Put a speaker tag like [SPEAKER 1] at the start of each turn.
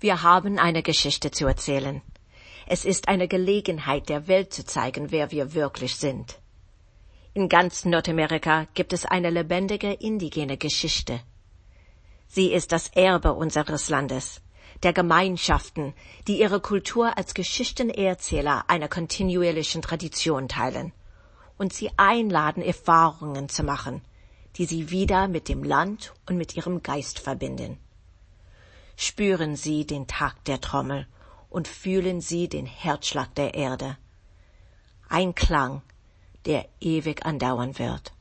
[SPEAKER 1] Wir haben eine Geschichte zu erzählen. Es ist eine Gelegenheit, der Welt zu zeigen, wer wir wirklich sind. In ganz Nordamerika gibt es eine lebendige indigene Geschichte. Sie ist das Erbe unseres Landes, der Gemeinschaften, die ihre Kultur als Geschichtenerzähler einer kontinuierlichen Tradition teilen und sie einladen, Erfahrungen zu machen, die sie wieder mit dem Land und mit ihrem Geist verbinden. Spüren Sie den Takt der Trommel und fühlen Sie den Herzschlag der Erde. Ein Klang, der ewig andauern wird.